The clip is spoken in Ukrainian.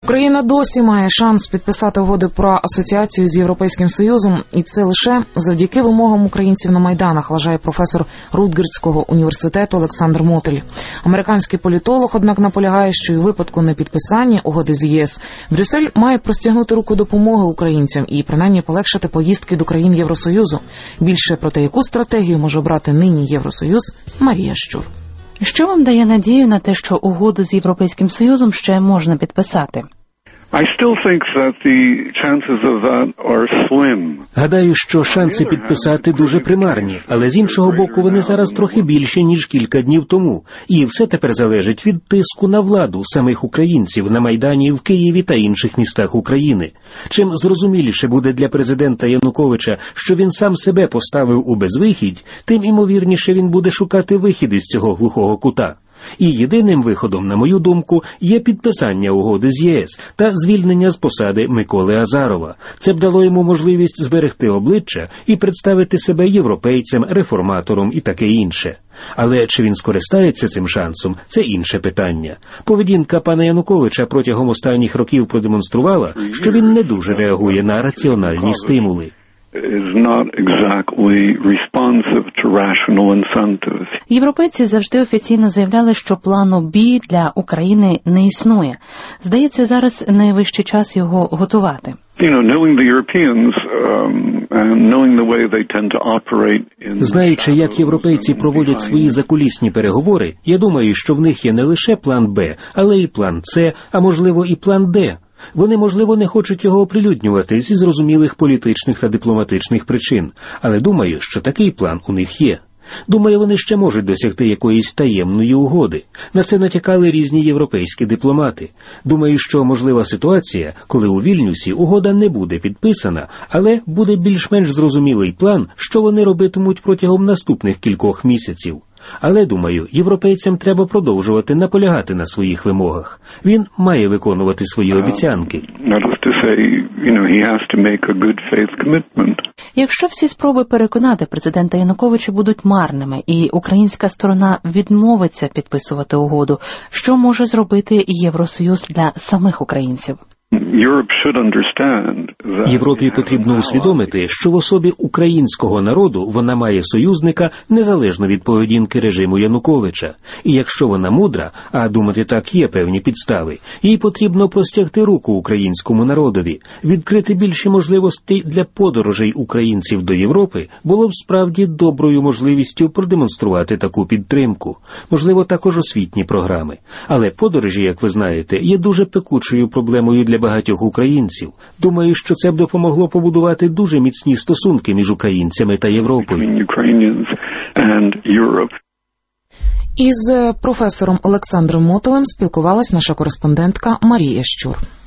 Україна досі має шанс підписати угоди про асоціацію з Європейським Союзом, і це лише завдяки вимогам українців на Майданах, вважає професор Рутгерського університету Олександр Мотель. Американський політолог, однак, наполягає, що і у випадку непідписання угоди з ЄС Брюссель має простягнути руку допомоги українцям і принаймні полегшити поїздки до країн Євросоюзу. Більше про те, яку стратегію може обрати нині Євросоюз, Марія Щур. Що вам дає надію на те, що угоду з Європейським Союзом ще можна підписати? Гадаю, що шанси підписати дуже примарні, але з іншого боку вони зараз трохи більші, ніж кілька днів тому. І все тепер залежить від тиску на владу самих українців на Майдані в Києві та інших містах України. Чим зрозуміліше буде для президента Януковича, що він сам себе поставив у безвихідь, тим імовірніше він буде шукати вихід із цього глухого кута. І єдиним виходом, на мою думку, є підписання угоди з ЄС та звільнення з посади Миколи Азарова. Це б дало йому можливість зберегти обличчя і представити себе європейцем, реформатором і таке інше. Але чи він скористається цим шансом – це інше питання. Поведінка пана Януковича протягом останніх років продемонструвала, що він не дуже реагує на раціональні стимули. Європейці завжди офіційно заявляли, що плану Б для України не існує. Здається, зараз найвищий час його готувати. Знаючи, як європейці проводять свої закулісні переговори, я думаю, що в них є не лише план Б, але і план С, а можливо і план Д. Вони, можливо, не хочуть його оприлюднювати зі зрозумілих політичних та дипломатичних причин, але думаю, що такий план у них є. Думаю, вони ще можуть досягти якоїсь таємної угоди. На це натякали різні європейські дипломати. Думаю, що можлива ситуація, коли у Вільнюсі угода не буде підписана, але буде більш-менш зрозумілий план, що вони робитимуть протягом наступних кількох місяців. Але, думаю, європейцям треба продовжувати наполягати на своїх вимогах. Він має виконувати свої обіцянки. Якщо всі спроби переконати президента Януковича будуть марними, і українська сторона відмовиться підписувати угоду, що може зробити Євросоюз для самих українців? Європі потрібно усвідомити, що в особі українського народу вона має союзника незалежно від поведінки режиму Януковича. І якщо вона мудра, а думати так є певні підстави, їй потрібно простягти руку українському народові. Відкрити більше можливостей для подорожей українців до Європи було б справді доброю можливістю продемонструвати таку підтримку. Можливо, також освітні програми. Але подорожі, як ви знаєте, є дуже пекучою проблемою для багатьох українців. Думаю, що це б допомогло побудувати дуже міцні стосунки між українцями та Європою. Із професором Олександром Мотелем спілкувалась наша кореспондентка Марія Щур.